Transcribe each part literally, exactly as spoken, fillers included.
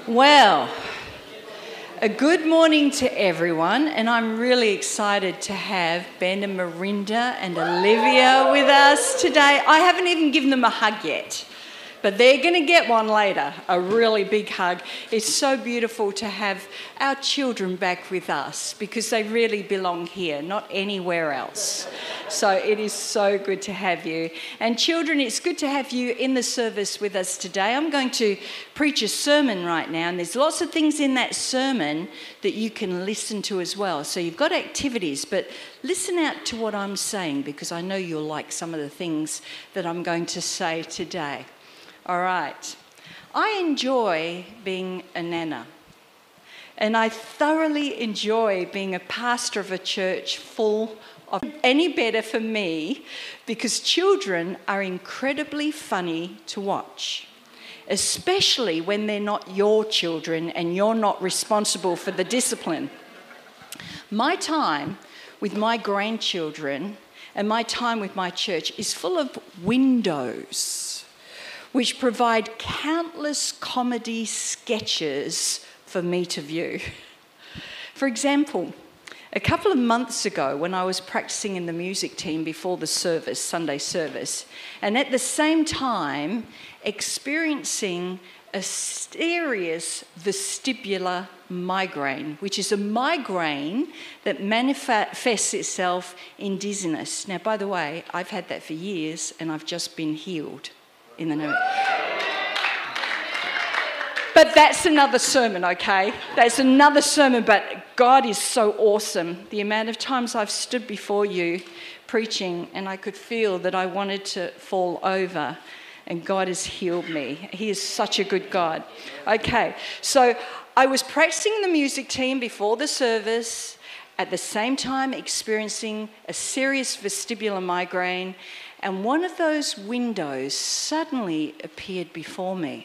Well, a good morning to everyone, and I'm really excited to have Ben and Marinda and Olivia with us today. I haven't even given them a hug yet, but they're going to get one later, a really big hug. It's so beautiful to have our children back with us because they really belong here, not anywhere else. So it is so good to have you. And children, it's good to have you in the service with us today. I'm going to preach a sermon right now, and there's lots of things in that sermon that you can listen to as well. So you've got activities, but listen out to what I'm saying because I know you'll like some of the things that I'm going to say today. All right. I enjoy being a nana, and I thoroughly enjoy being a pastor of a church full of any better for me because children are incredibly funny to watch, especially when they're not your children and you're not responsible for the discipline. My time with my grandchildren and my time with my church is full of windows, which provide countless comedy sketches for me to view. For example, a couple of months ago when I was practicing in the music team before the service, Sunday service, and at the same time experiencing a serious vestibular migraine, which is a migraine that manifests itself in dizziness. Now, by the way, I've had that for years and I've just been healed in the name. But that's another sermon, okay? That's another sermon, but God is so awesome. The amount of times I've stood before you preaching and I could feel that I wanted to fall over, and God has healed me. He is such a good God. Okay, so I was practicing in the music team before the service, at the same time experiencing a serious vestibular migraine, and one of those windows suddenly appeared before me.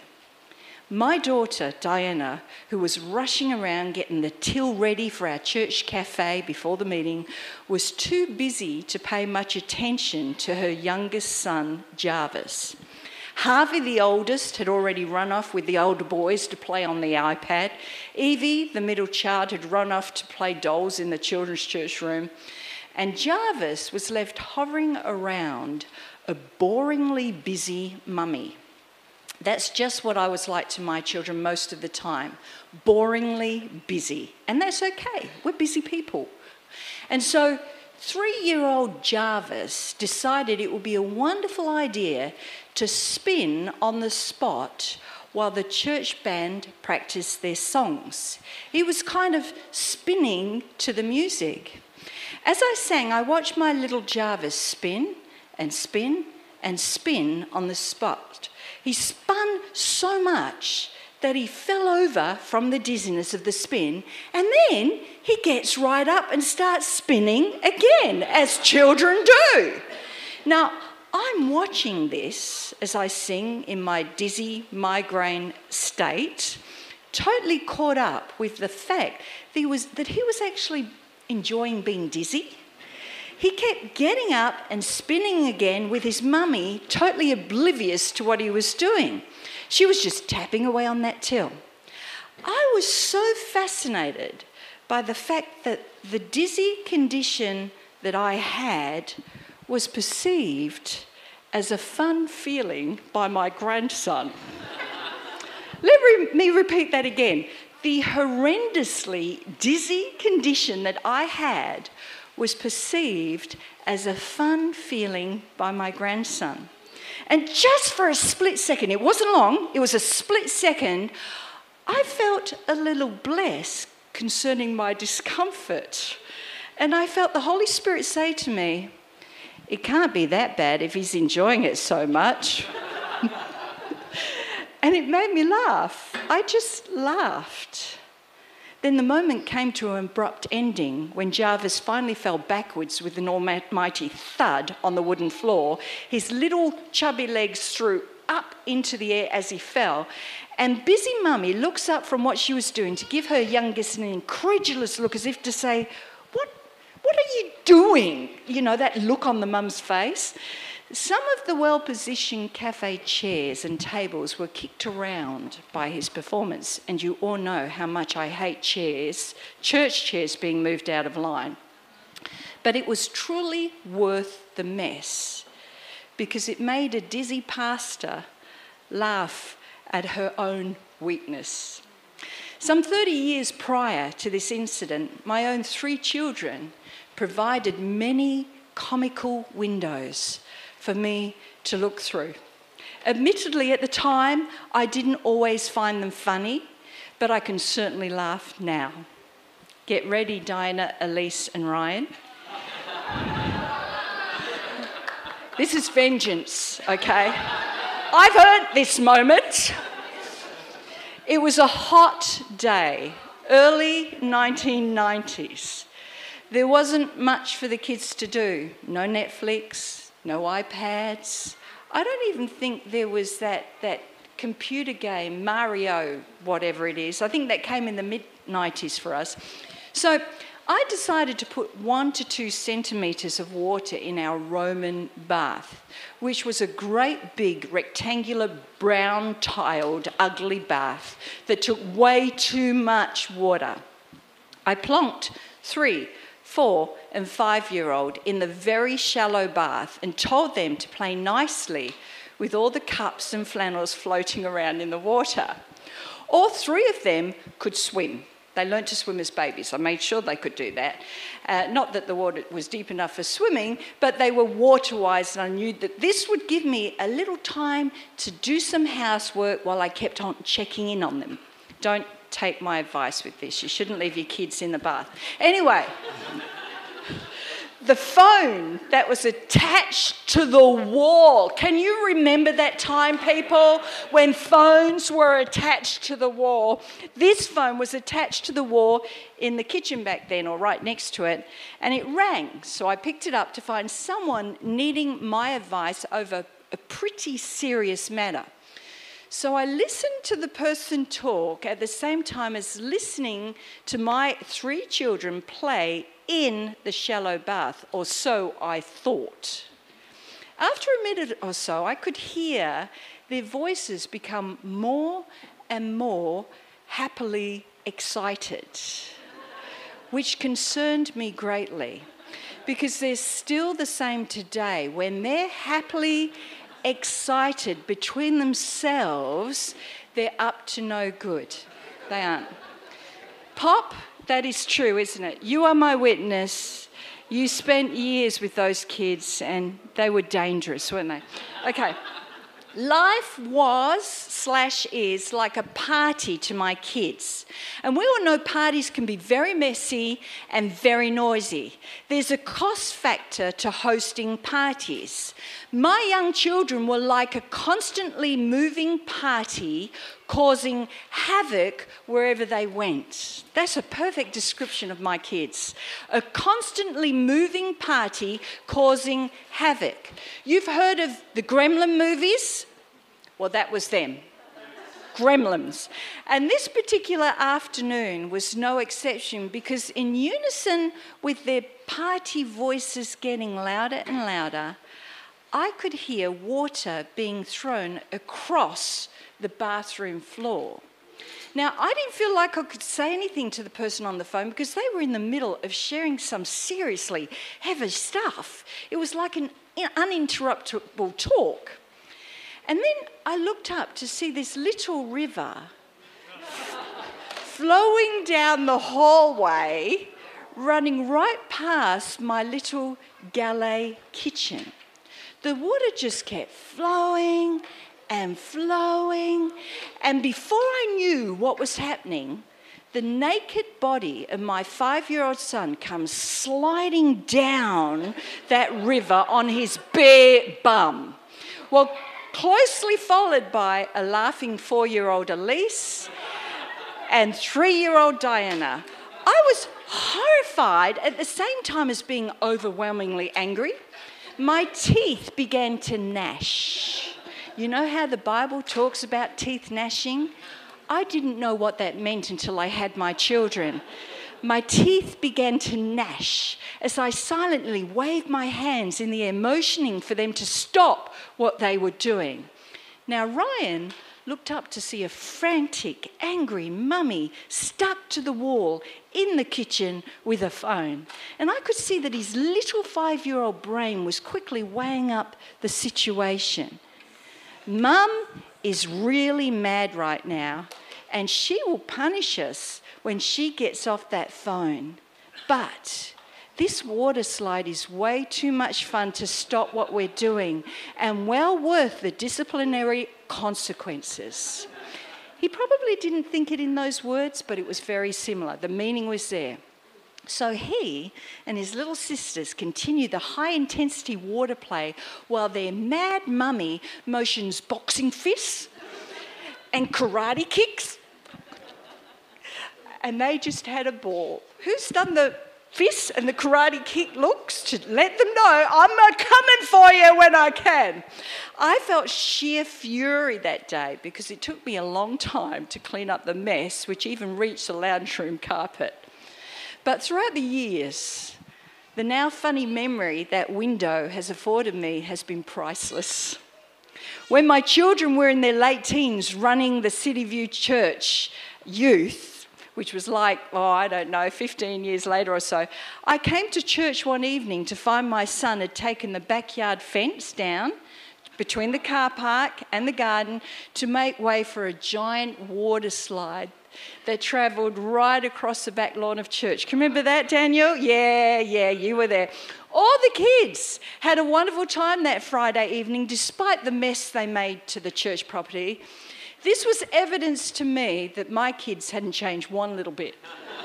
My daughter, Diana, who was rushing around getting the till ready for our church cafe before the meeting, was too busy to pay much attention to her youngest son, Jarvis. Harvey, the oldest, had already run off with the older boys to play on the iPad. Evie, the middle child, had run off to play dolls in the children's church room. And Jarvis was left hovering around a boringly busy mummy. That's just what I was like to my children most of the time, boringly busy. And that's okay, we're busy people. And so three-year-old Jarvis decided it would be a wonderful idea to spin on the spot while the church band practiced their songs. He was kind of spinning to the music. As I sang, I watched my little Jarvis spin and spin and spin on the spot. He spun so much that he fell over from the dizziness of the spin, and then he gets right up and starts spinning again, as children do. Now, I'm watching this as I sing in my dizzy migraine state, totally caught up with the fact that he was, that he was actually enjoying being dizzy. He kept getting up and spinning again with his mummy, totally oblivious to what he was doing. She was just tapping away on that till. I was so fascinated by the fact that the dizzy condition that I had was perceived as a fun feeling by my grandson. Let me repeat that again. The horrendously dizzy condition that I had was perceived as a fun feeling by my grandson. And just for a split second, it wasn't long, it was a split second, I felt a little blessed concerning my discomfort. And I felt the Holy Spirit say to me, it can't be that bad if he's enjoying it so much. And it made me laugh. I just laughed. Then the moment came to an abrupt ending when Jarvis finally fell backwards with an almighty thud on the wooden floor. His little chubby legs threw up into the air as he fell, and busy mummy looks up from what she was doing to give her youngest an incredulous look as if to say, what, what are you doing? You know, that look on the mum's face. Some of the well-positioned cafe chairs and tables were kicked around by his performance, and you all know how much I hate chairs, church chairs being moved out of line. But it was truly worth the mess, because it made a dizzy pastor laugh at her own weakness. Some thirty years prior to this incident, my own three children provided many comical windows for me to look through. Admittedly, at the time, I didn't always find them funny, but I can certainly laugh now. Get ready, Diana, Elise, and Ryan. This is vengeance, okay? I've earned this moment. It was a hot day, early nineteen nineties. There wasn't much for the kids to do. No Netflix, no iPads. I don't even think there was that, that computer game, Mario, whatever it is. I think that came in the mid nineties for us. So I decided to put one to two centimetres of water in our Roman bath, which was a great big rectangular brown tiled ugly bath that took way too much water. I plonked three, four and five-year-old in the very shallow bath and told them to play nicely with all the cups and flannels floating around in the water. All three of them could swim. They learnt to swim as babies. I made sure they could do that. Uh, not that the water was deep enough for swimming, but they were water-wise, and I knew that this would give me a little time to do some housework while I kept on checking in on them. Don't take my advice with this. You shouldn't leave your kids in the bath. Anyway, the phone that was attached to the wall. Can you remember that time, people, when phones were attached to the wall? This phone was attached to the wall in the kitchen back then, or right next to it, and it rang. So I picked it up to find someone needing my advice over a pretty serious matter. So I listened to the person talk at the same time as listening to my three children play in the shallow bath, or so I thought. After a minute or so, I could hear their voices become more and more happily excited, which concerned me greatly, because they're still the same today. When they're happily excited between themselves, they're up to no good. They aren't. Pop, that is true, isn't it? You are my witness. You spent years with those kids and they were dangerous, weren't they? Okay. Life was slash is like a party to my kids. And we all know parties can be very messy and very noisy. There's a cost factor to hosting parties. My young children were like a constantly moving party causing havoc wherever they went. That's a perfect description of my kids. A constantly moving party causing havoc. You've heard of the Gremlin movies? Well, that was them. Gremlins. And this particular afternoon was no exception, because in unison with their party voices getting louder and louder, I could hear water being thrown across the bathroom floor. Now, I didn't feel like I could say anything to the person on the phone because they were in the middle of sharing some seriously heavy stuff. It was like an uninterruptible talk. And then I looked up to see this little river flowing down the hallway, running right past my little galley kitchen. The water just kept flowing and flowing, and before I knew what was happening, the naked body of my five-year-old son comes sliding down that river on his bare bum. Well, closely followed by a laughing four-year-old Elise and three-year-old Diana. I was horrified at the same time as being overwhelmingly angry. My teeth began to gnash. You know how the Bible talks about teeth gnashing? I didn't know what that meant until I had my children. My teeth began to gnash as I silently waved my hands in the air, motioning for them to stop what they were doing. Now, Ryan looked up to see a frantic, angry mummy stuck to the wall in the kitchen with a phone. And I could see that his little five-year-old brain was quickly weighing up the situation. Mum is really mad right now, and she will punish us when she gets off that phone. But this water slide is way too much fun to stop what we're doing, and well worth the disciplinary consequences. He probably didn't think it in those words, but it was very similar. The meaning was there. So he and his little sisters continue the high-intensity water play while their mad mummy motions boxing fists and karate kicks. And they just had a ball. Who's done the fists and the karate kick looks to let them know I'm coming for you when I can? I felt sheer fury that day because it took me a long time to clean up the mess, which even reached the lounge room carpet. But throughout the years, the now funny memory that window has afforded me has been priceless. When my children were in their late teens running the City View Church youth, which was like, oh, I don't know, fifteen years later or so, I came to church one evening to find my son had taken the backyard fence down between the car park and the garden to make way for a giant water slide that travelled right across the back lawn of church. Can you remember that, Daniel? Yeah, yeah, you were there. All the kids had a wonderful time that Friday evening, despite the mess they made to the church property. This was evidence to me that my kids hadn't changed one little bit.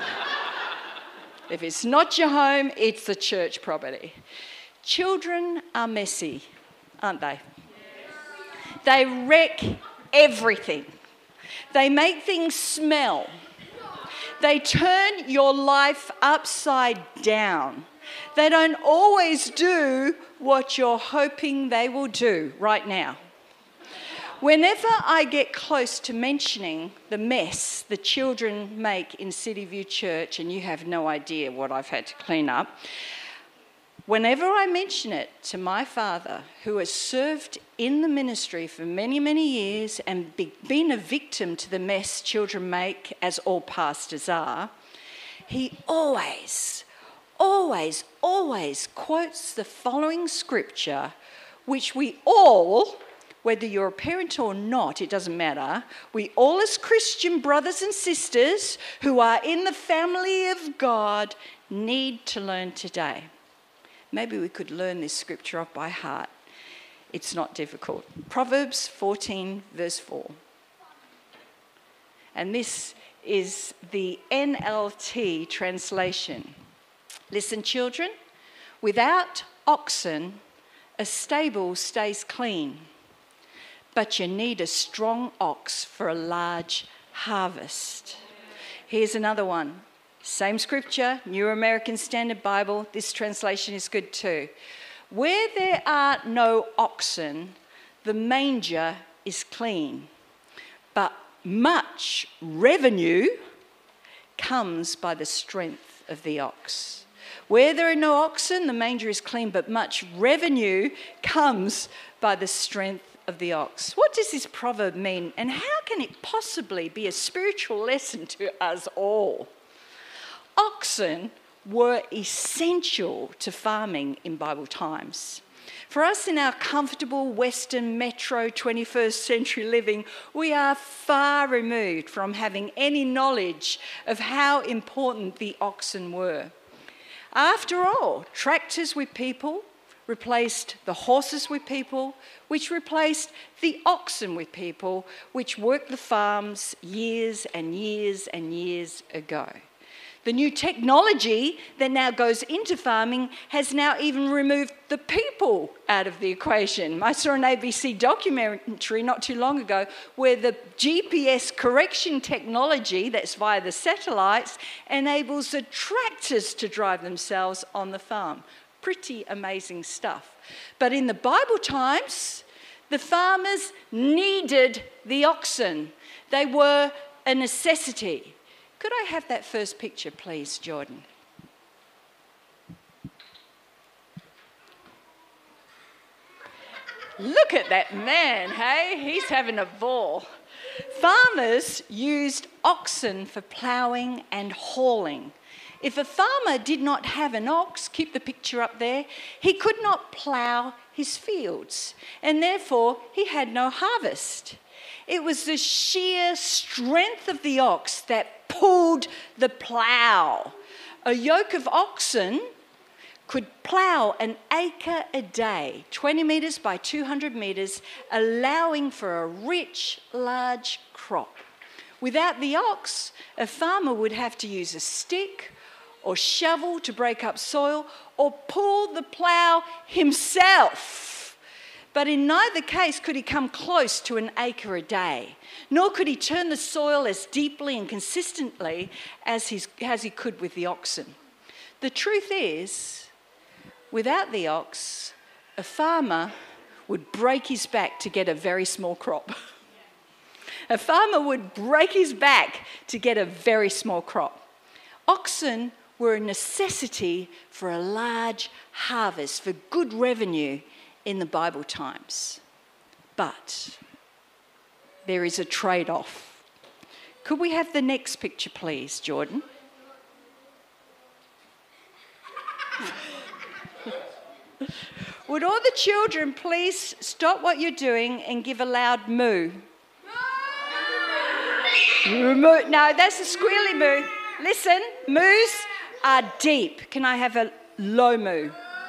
If it's not your home, it's the church property. Children are messy, aren't they? They wreck everything. They make things smell. They turn your life upside down. They don't always do what you're hoping they will do right now. Whenever I get close to mentioning the mess the children make in City View Church, and you have no idea what I've had to clean up, whenever I mention it to my father, who has served in the ministry for many, many years and be, been a victim to the mess children make, as all pastors are, he always, always, always quotes the following scripture, which we all, whether you're a parent or not, it doesn't matter, we all as Christian brothers and sisters who are in the family of God need to learn today. Maybe we could learn this scripture off by heart. It's not difficult. Proverbs fourteen, verse four. And this is the N L T translation. Listen, children, without oxen, a stable stays clean, but you need a strong ox for a large harvest. Here's another one. Same scripture, New American Standard Bible. This translation is good too. Where there are no oxen, the manger is clean, but much revenue comes by the strength of the ox. Where there are no oxen, the manger is clean, but much revenue comes by the strength of the ox. What does this proverb mean, and how can it possibly be a spiritual lesson to us all? Oxen were essential to farming in Bible times. For us in our comfortable Western metro twenty-first century living, we are far removed from having any knowledge of how important the oxen were. After all, tractors with people replaced the horses with people, which replaced the oxen with people, which worked the farms years and years and years ago. The new technology that now goes into farming has now even removed the people out of the equation. I saw an A B C documentary not too long ago where the G P S correction technology, that's via the satellites, enables the tractors to drive themselves on the farm. Pretty amazing stuff. But in the Bible times, the farmers needed the oxen. They were a necessity. Could I have that first picture, please, Jordan? Look at that man, hey? He's having a ball. Farmers used oxen for ploughing and hauling. If a farmer did not have an ox, keep the picture up there, he could not plough his fields, and therefore he had no harvest. It was the sheer strength of the ox that pulled the plough. A yoke of oxen could plough an acre a day, twenty metres by two hundred metres, allowing for a rich, large crop. Without the ox, a farmer would have to use a stick or shovel to break up soil or pull the plough himself. But in neither case could he come close to an acre a day, nor could he turn the soil as deeply and consistently as, he's, as he could with the oxen. The truth is, without the ox, a farmer would break his back to get a very small crop. A farmer would break his back to get a very small crop. Oxen were a necessity for a large harvest, for good revenue in the Bible times. But there is a trade-off. Could we have the next picture, please, Jordan? Would all the children please stop what you're doing and give a loud moo? Moo. Moo. No, that's a squealy moo. Listen, moos are deep. Can I have a low moo?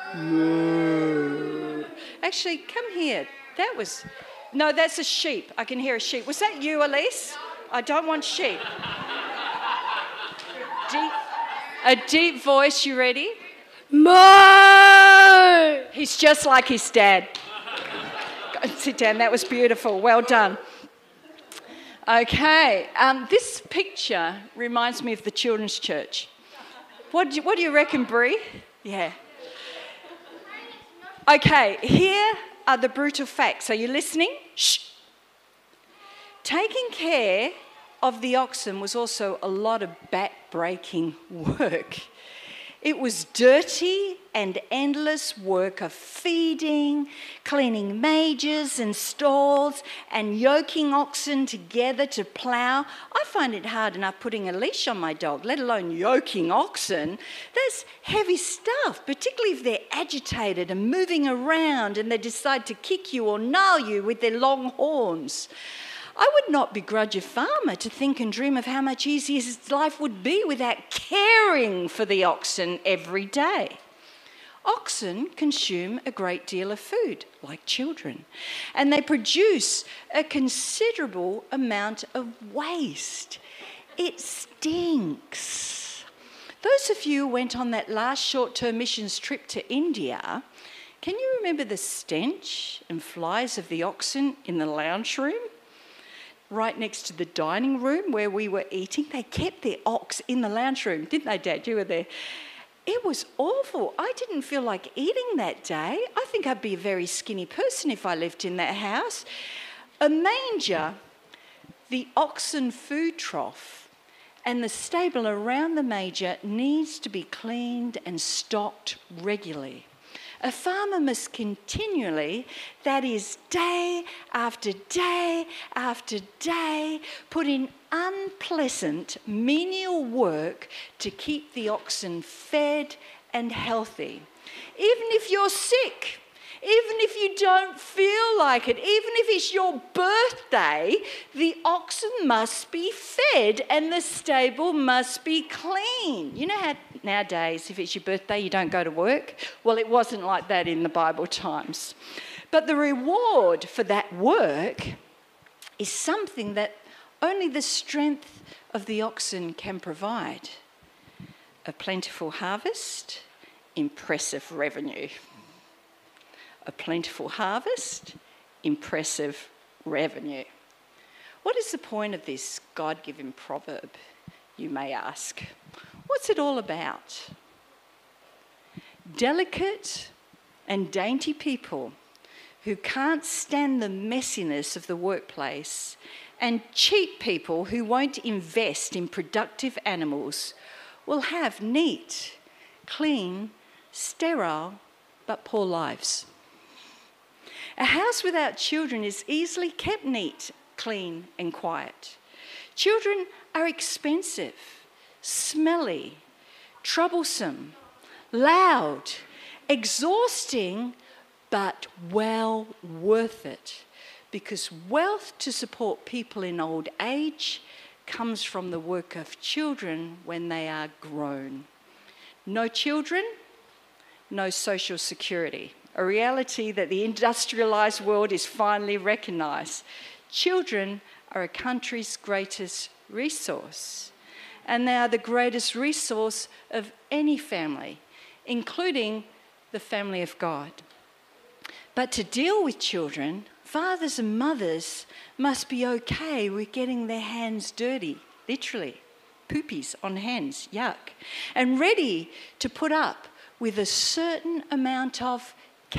Moo. Actually, come here. That was... No, that's a sheep. I can hear a sheep. Was that you, Elise? I don't want sheep. Deep. A deep voice. You ready? Moo! He's just like his dad. Go and sit down. That was beautiful. Well done. Okay. Um, this picture reminds me of the children's church. What do you, what do you reckon, Bree? Yeah. Okay. Here are the brutal facts. Are you listening? Shh. Taking care of the oxen was also a lot of back-breaking work. It was dirty and endless work of feeding, cleaning mages and stalls, and yoking oxen together to plough. I find it hard enough putting a leash on my dog, let alone yoking oxen. That's heavy stuff, particularly if they're agitated and moving around and they decide to kick you or nail you with their long horns. I would not begrudge a farmer to think and dream of how much easier his life would be without caring for the oxen every day. Oxen consume a great deal of food, like children, and they produce a considerable amount of waste. It stinks. Those of you who went on that last short-term missions trip to India, can you remember the stench and flies of the oxen in the lounge room? Right next to the dining room where we were eating, they kept their ox in the lounge room, didn't they, Dad? You were there. It was awful. I didn't feel like eating that day. I think I'd be a very skinny person if I lived in that house. A manger, the oxen food trough, and the stable around the manger needs to be cleaned and stocked regularly. A farmer must continually, that is day after day after day, put in unpleasant, menial work to keep the oxen fed and healthy. Even if you're sick, even if you don't feel like it, even if it's your birthday, the oxen must be fed and the stable must be clean. You know how nowadays, if it's your birthday, you don't go to work? Well, it wasn't like that in the Bible times. But the reward for that work is something that only the strength of the oxen can provide. A plentiful harvest, impressive revenue. A plentiful harvest, impressive revenue. What is the point of this God-given proverb, you may ask? What's it all about? Delicate and dainty people who can't stand the messiness of the workplace And cheap people who won't invest in productive animals will have neat, clean, sterile, but poor lives. A house without children is easily kept neat, clean, and quiet. Children are expensive, smelly, troublesome, loud, exhausting, but well worth it, because wealth to support people in old age comes from the work of children when they are grown. No children, no social security, a reality that the industrialised world is finally recognised. Children are a country's greatest resource, and they are the greatest resource of any family, including the family of God. But to deal with children, fathers and mothers must be okay with getting their hands dirty, literally, poopies on hands, yuck, and ready to put up with a certain amount of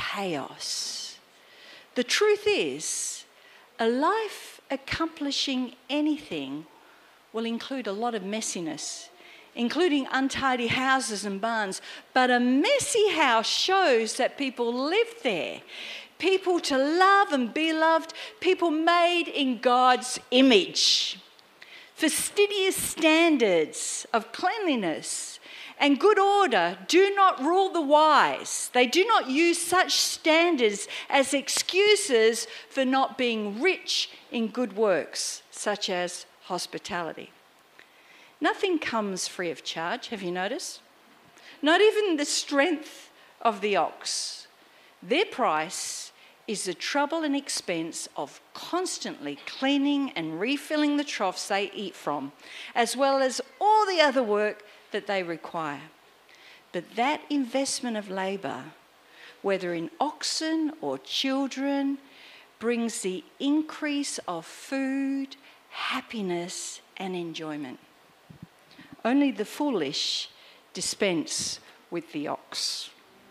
chaos. The truth is, a life accomplishing anything will include a lot of messiness, including untidy houses and barns, but a messy house shows that people live there. People to love and be loved, people made in God's image. Fastidious standards of cleanliness and good order do not rule the wise. They do not use such standards as excuses for not being rich in good works, such as hospitality. Nothing comes free of charge, have you noticed? Not even the strength of the ox. Their price is the trouble and expense of constantly cleaning and refilling the troughs they eat from, as well as all the other work that they require. But that investment of labour, whether in oxen or children, brings the increase of food, happiness, and enjoyment. Only the foolish dispense with the ox.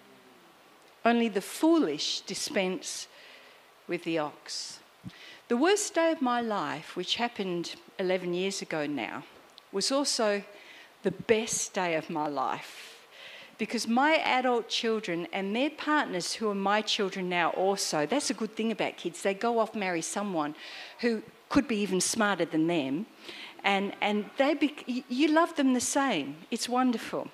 Only the foolish dispense with the ox. The worst day of my life, which happened eleven years ago now, was also the best day of my life, because my adult children and their partners, who are my children now also, that's a good thing about kids, they go off marry someone who could be even smarter than them, and, and they be, you love them the same. It's wonderful.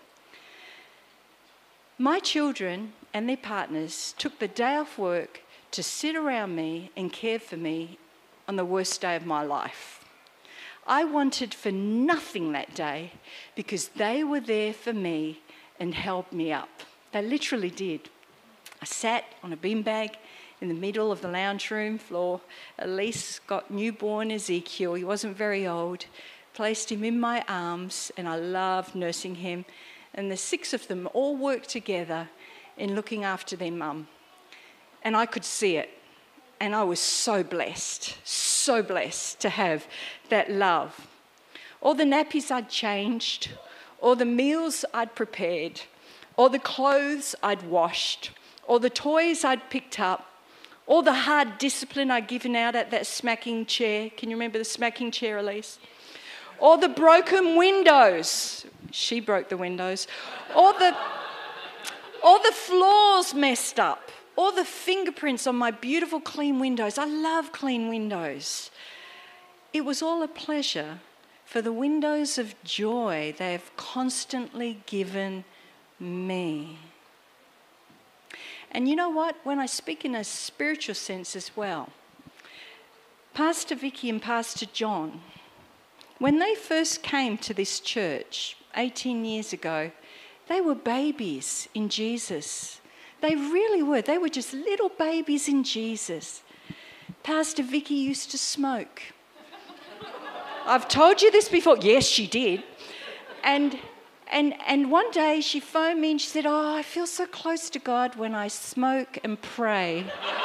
My children and their partners took the day off work to sit around me and care for me on the worst day of my life. I wanted for nothing that day because they were there for me and held me up. They literally did. I sat on a beanbag in the middle of the lounge room floor. Elise got newborn Ezekiel. He wasn't very old. Placed him in my arms, and I loved nursing him. And the six of them all worked together in looking after their mum. And I could see it. And I was so blessed, so blessed to have that love. All the nappies I'd changed, all the meals I'd prepared, all the clothes I'd washed, all the toys I'd picked up, all the hard discipline I'd given out at that smacking chair. Can you remember the smacking chair, Elise? All the broken windows. She broke the windows. All the, all the floors messed up. All the fingerprints on my beautiful clean windows. I love clean windows. It was all a pleasure for the windows of joy they have constantly given me. And you know what? When I speak in a spiritual sense as well, Pastor Vicky and Pastor John, when they first came to this church eighteen years ago, they were babies in Jesus. They really were. They were just little babies in Jesus. Pastor Vicky used to smoke. I've told you this before. Yes, she did. And, and, and one day she phoned me and she said, "Oh, I feel so close to God when I smoke and pray."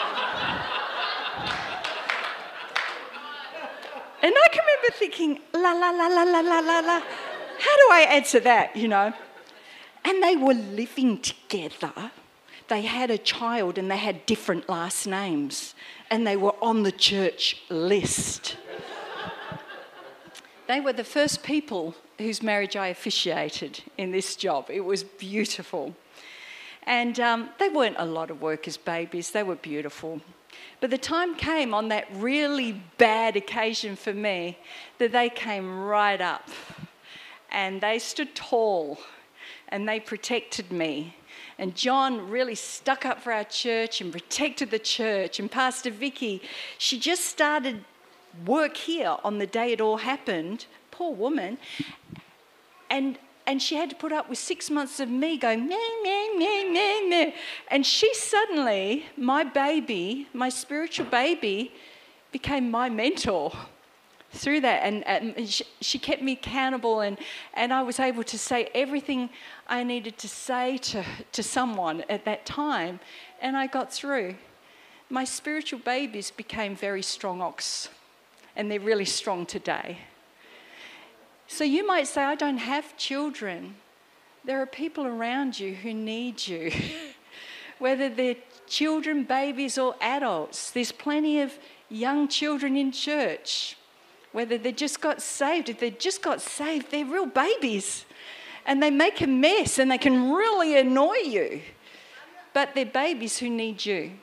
And I can remember thinking, la, la, la, la, la, la, la, la. How do I answer that, you know? And they were living together. They had a child and they had different last names. And they were on the church list. They were the first people whose marriage I officiated in this job. It was beautiful. And um, they weren't a lot of work as babies. They were beautiful. But the time came on that really bad occasion for me that they came right up. And they stood tall. And they protected me. And John really stuck up for our church and protected the church. And Pastor Vicky, she just started work here on the day it all happened. Poor woman. And and she had to put up with six months of me going, meh, meh, meh, meh, meh. And she suddenly, my baby, my spiritual baby, became my mentor through that. And, and she, she kept me accountable, and, and I was able to say everything I needed to say to, to someone at that time, and I got through. My spiritual babies became very strong ox, and they're really strong today. So you might say, I don't have children. There are people around you who need you, whether they're children, babies, or adults. There's plenty of young children in church, whether they just got saved. If they just got saved, they're real babies, and they make a mess, and they can really annoy you. But they're babies who need you.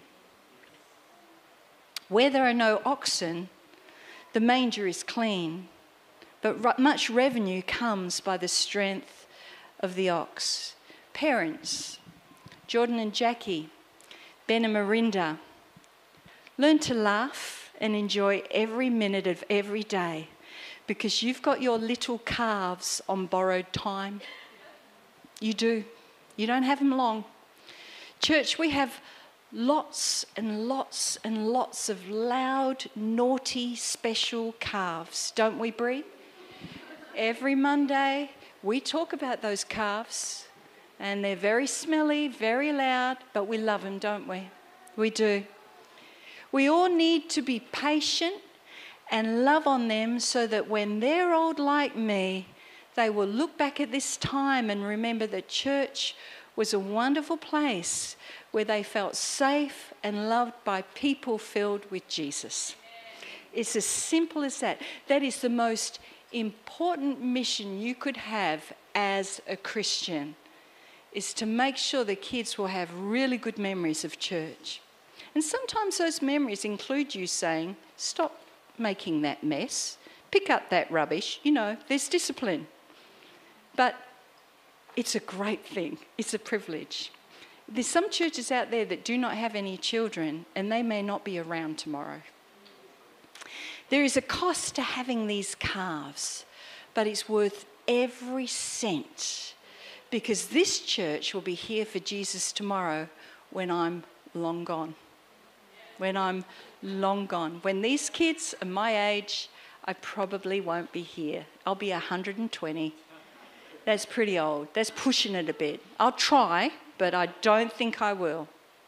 Where there are no oxen, the manger is clean, but much revenue comes by the strength of the ox. Parents, Jordan and Jackie, Ben and Marinda, learn to laugh and enjoy every minute of every day, because you've got your little calves on borrowed time. You do. You don't have them long. Church, we have lots and lots and lots of loud, naughty, special calves, don't we, Bree? Every Monday, we talk about those calves, and they're very smelly, very loud, but we love them, don't we? We do. We all need to be patient and love on them so that when they're old like me, they will look back at this time and remember that church was a wonderful place where they felt safe and loved by people filled with Jesus. It's as simple as that. That is the most important mission you could have as a Christian, is to make sure the kids will have really good memories of church. And sometimes those memories include you saying, stop making that mess, pick up that rubbish. You know, there's discipline. But it's a great thing. It's a privilege. There's some churches out there that do not have any children, and they may not be around tomorrow. There is a cost to having these calves, but it's worth every cent, because this church will be here for Jesus tomorrow when I'm long gone. When I'm long gone. When these kids are my age, I probably won't be here. I'll be one hundred twenty. That's pretty old. That's pushing it a bit. I'll try, but I don't think I will.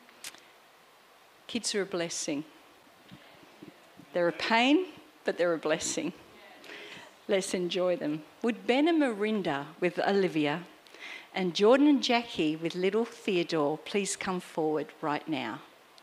Kids are a blessing. They're a pain, but they're a blessing. Let's enjoy them. Would Ben and Marinda with Olivia and Jordan and Jackie with little Theodore please come forward right now?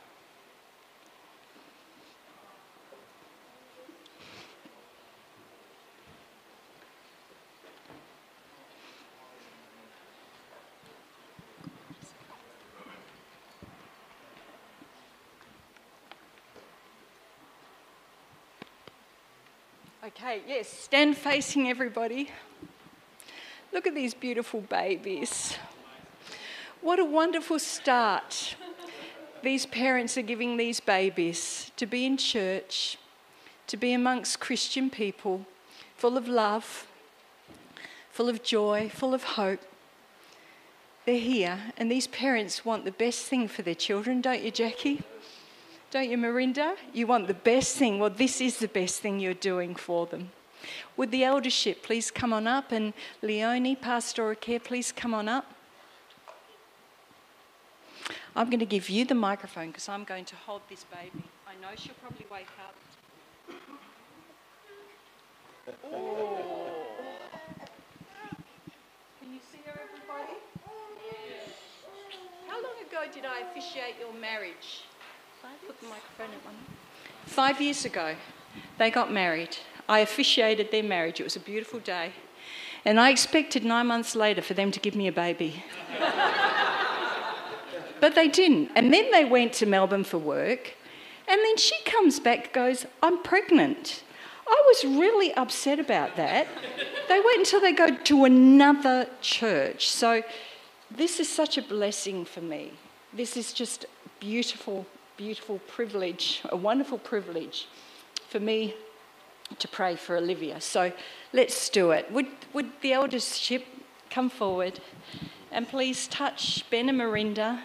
Okay, yes, stand facing everybody. Look at these beautiful babies. What a wonderful start these parents are giving these babies to be in church, to be amongst Christian people, full of love, full of joy, full of hope. They're here, and these parents want the best thing for their children, don't you, Jackie? Don't you, Marinda? You want the best thing. Well, this is the best thing you're doing for them. Would the eldership please come on up, and Leonie, Pastoral Care, please come on up. I'm going to give you the microphone because I'm going to hold this baby. I know she'll probably wake up. Oh. Can you see her, everybody? Yes. How long ago did I officiate your marriage? Put the microphone at one. Five years ago, they got married. I officiated their marriage. It was a beautiful day. And I expected nine months later for them to give me a baby. But they didn't. And then they went to Melbourne for work. And then she comes back, goes, I'm pregnant. I was really upset about that. They wait until they go to another church. So this is such a blessing for me. This is just beautiful, beautiful privilege, a wonderful privilege for me to pray for Olivia. So let's do it. Would, would the eldership come forward and please touch Ben and Marinda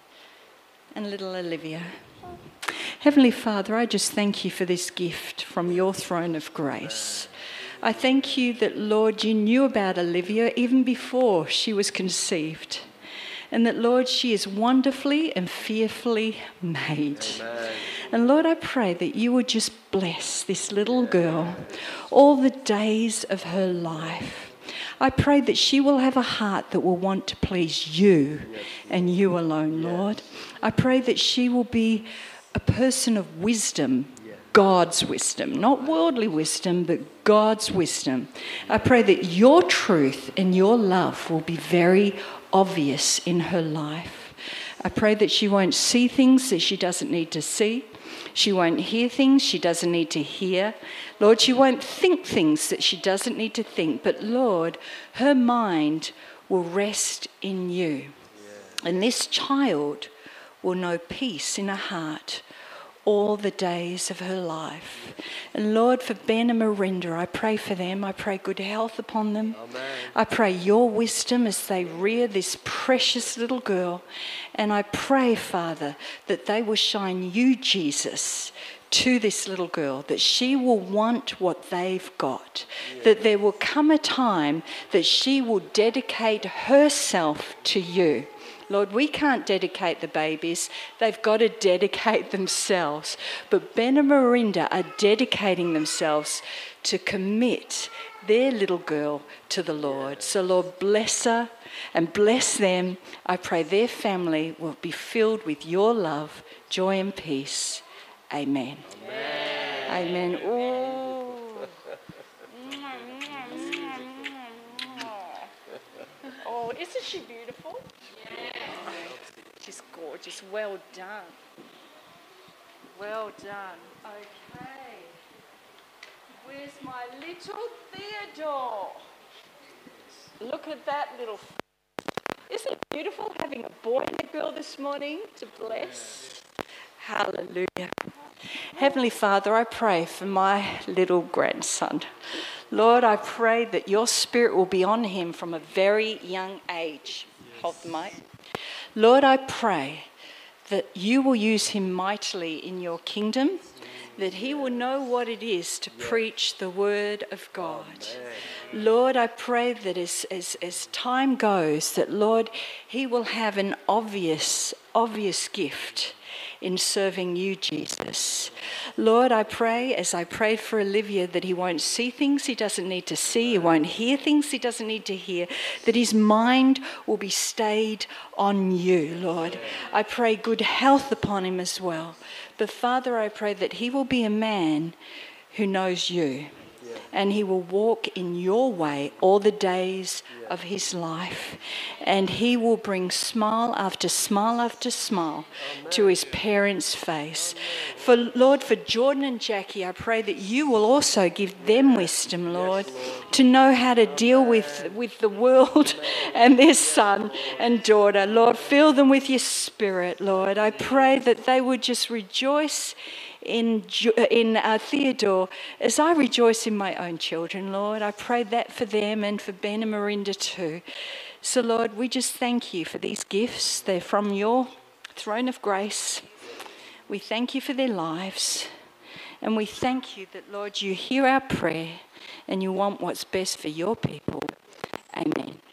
and little Olivia. Heavenly Father, I just thank you for this gift from your throne of grace. I thank you that, Lord, you knew about Olivia even before she was conceived. And that, Lord, she is wonderfully and fearfully made. Amen. And Lord, I pray that you would just bless this little girl all the days of her life. I pray that she will have a heart that will want to please you and you alone, Lord. I pray that she will be a person of wisdom, God's wisdom, not worldly wisdom, but God's wisdom. I pray that your truth and your love will be very obvious in her life. I pray that she won't see things that she doesn't need to see. She won't hear things she doesn't need to hear. Lord, she won't think things that she doesn't need to think. But Lord, her mind will rest in you. And this child will know peace in her heart all the days of her life. And Lord, for Ben and Marinda, I pray for them. I pray good health upon them. Amen. I pray your wisdom as they rear this precious little girl. And I pray, Father, that they will shine you, Jesus, to this little girl, that she will want what they've got, yeah. That there will come a time that she will dedicate herself to you. Lord, we can't dedicate the babies. They've got to dedicate themselves. But Ben and Marinda are dedicating themselves to commit their little girl to the Lord. So, Lord, bless her and bless them. I pray their family will be filled with your love, joy and peace. Amen. Amen. Amen. Oh. Oh, isn't she beautiful? She's gorgeous. Well done. Well done. Okay. Where's my little Theodore? Look at that little f- Isn't it beautiful having a boy and a girl this morning to bless? Hallelujah. Heavenly Father, I pray for my little grandson. Lord, I pray that your spirit will be on him from a very young age. Yes. Hold the mic. Lord, I pray that you will use him mightily in your kingdom, that he will know what it is to yes. preach the word of God. Amen. Lord, I pray that as, as, as time goes, that, Lord, he will have an obvious, obvious gift in serving you, Jesus. Lord, I pray, as I prayed for Olivia, that he won't see things he doesn't need to see, he won't hear things he doesn't need to hear, that his mind will be stayed on you, Lord. I pray good health upon him as well. But Father, I pray that he will be a man who knows you. And he will walk in your way all the days yeah. of his life. And he will bring smile after smile after smile Amen. To his parents' face. Amen. For Lord, for Jordan and Jackie, I pray that you will also give them wisdom, Lord, yes, Lord. To know how to deal with, with the world Amen. And their son and daughter. Lord, fill them with your spirit, Lord. I pray that they would just rejoice in in uh, Theodore, as I rejoice in my own children, Lord. I pray that for them and for Ben and Marinda too. So, Lord, we just thank you for these gifts. They're from your throne of grace. We thank you for their lives. And we thank you that, Lord, you hear our prayer and you want what's best for your people. Amen.